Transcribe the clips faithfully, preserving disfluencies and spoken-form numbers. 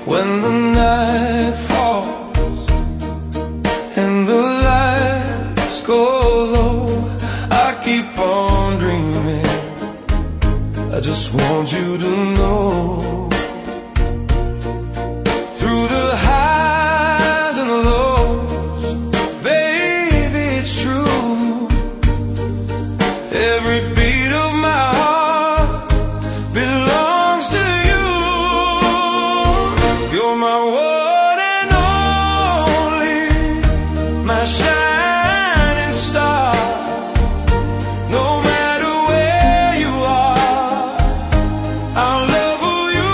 When the night falls and the lights go low, I keep on dreaming. I just want you to know, through the highs and the lows, baby, it's true. Every beat of my heart belongs to you. You're my one and only, my shining star. No matter where you are, I'll love who you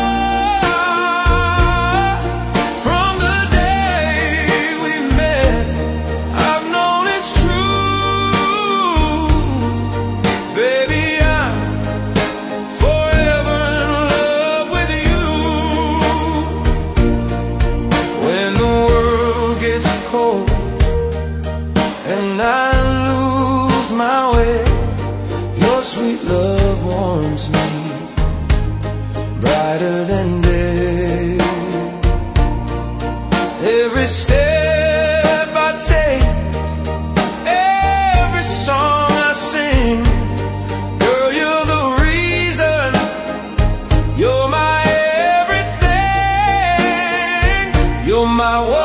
are. From the day we met, I've known it's true. Baby, I'm forever in love with you. When the world gets cold and I lose my way, your sweet love warms me brighter than day. Every step I take, every song I sing, girl, you're the reason. You're my everything. You're my one